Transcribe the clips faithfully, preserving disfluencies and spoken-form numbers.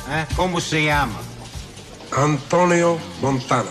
Eh? Come si chiama? Antonio Montana.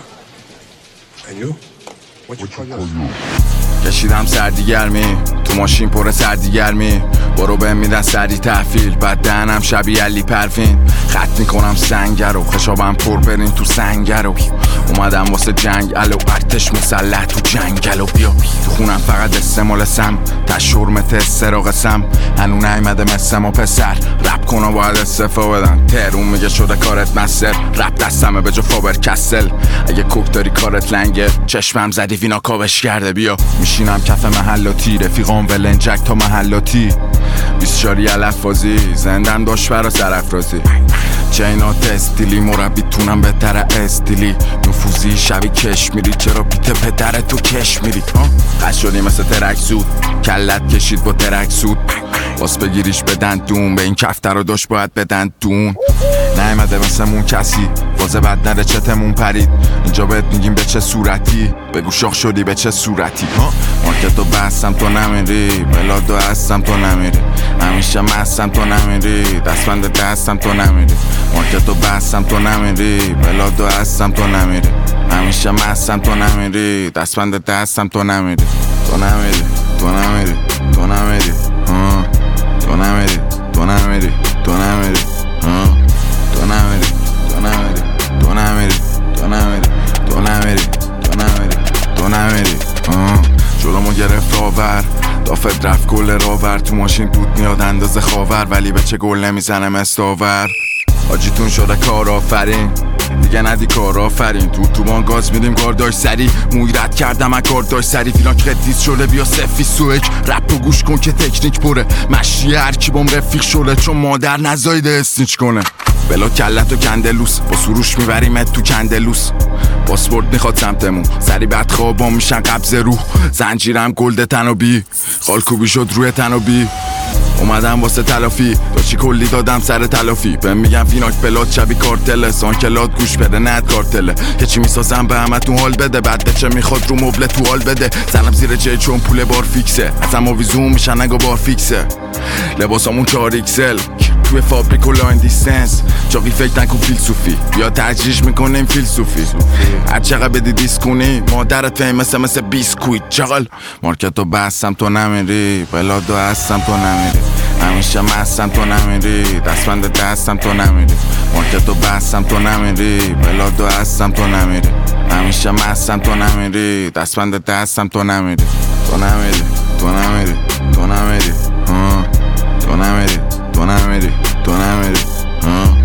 And you? What you call yourself? کشیدم سردی گرمی تو ماشین پر سردی گرمی برو بهم میدن سردی تحویل بعد دهنم شبیه علی پروین خط میکنم سنگر رو خشابم پر برین تو سنگر رو اومدم واسه جنگ الو ارتش مسلح تو جنگل و بیا تو خونم فقط استعمال سم تشورمت استراغ سم هنو نیمده مثل ما پسر رپ کنم باید استفا بدن ترون میگه شده کارت مستر رپ دستمه به جا فابر کسل اگه کوک داری کارت لنگه چشمم زدی وینا کابش کرده بیا میشینم کف محلاتی رفیقام ولنجک تا محلاتی بیست چاری علفازی زندم داشت برا سرافرازی چینات استیلی مربی تونم بهتره استیلی نفوذی شبی کش میری چرا بیت پدر تو کش میری قد شدی مثل ترک زود کلت کشید با ترک سود باس بگیریش بدن دون به این کفتر رو داشت باید بدن دون نیمده مثل مون کسی وازه بد نده چتمون پرید اینجا بهت میگیم به چه صورتی بگو شاخ شدی به چه صورتی مارکتو بستم تو نمیری بلادو هستم تو نمیری همیشه مستم تو نمیری دستبند دستم تو نمیری مارکتو بستم تو نمیری بلادو هستم تو نمیری همیشه مستم تو نمیری دستبند دستم تو نمیری تو نمیری تو نمیری تو نمیری تو نمیری تو نمیری تو نمیری تو نمیری تو نمیری تو نمیری تو نمیری تو نمیری تو نمیری تو نمیری جلومو گرفت آور دافت رفت گل راور تو ماشین دود میاد اندازه خاور ولی به چه گل نمیزنه مستاور آجیتون شده کار آفرین دیگه ندی کار آفرین تو تو بان گاز میدیم کار داشت سری موی رد کردم اگه کار داشت سری فیلان خدیز شده بیا سفی سوک رپ و گوش کن که تکنیک پره مشی هر کی بام رفیق شده چون مادر نزایده اسنیچ کنه بلا کلت و کندلوس با سروش میبریمت تو کندلوس پاسپورت میخواد سمتمون سری بعد خوابام میشن قبض روح زنجیرم گلد تنابی خالکوبی شد روی تنابی اومدم واسه تلافی داشتی کلی دادم سر تلافی بهم میگم فیناک پلات شبی کارتله سان کلات گوش بده ند کارتله که چی میسازم به همه تو حال بده بعد چه میخواد رو مبل تو حال بده زنم زیر جه چون پول بار فیکسه ازم آویزون میشن نگا بار فیکسه لباسامون چهار ایکسل توی فابریک و لاین دیستنس چاقی فکر نکن فیلسوفی بیا تجریش میکنیم فیلسوفی هر چقدر بدی دیس کنی مادرت فهم مثل مثل بیسکویت چقل مارکتو بستم تو نمیری بلادو هستم تو نمیری همیشه مستم تو نمیری دستبند دستم تو نمیری مارکتو بستم تو نمیری بلادو هستم تو نمیری همیشه مستم تو نمیری دستبند دستم تو نمیری تو نمیری تو نمیری تو نمیری تو نمیری تو نمیری تو نمیری